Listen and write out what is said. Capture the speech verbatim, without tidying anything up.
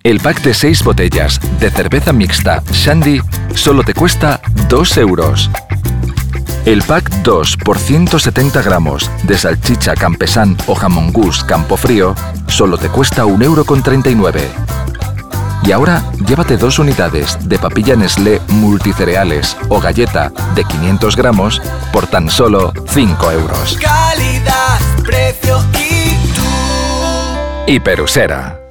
El pack de seis botellas de cerveza mixta Shandy solo te cuesta dos euros. El pack dos por ciento setenta gramos de salchicha Campesan o jamón Gus Campofrío solo te cuesta un euro con treinta y nueve. Y ahora llévate dos unidades de papilla Nestlé multicereales o galleta de quinientos gramos por tan solo cinco euros. Calidad, precio y tú. Hiperusera.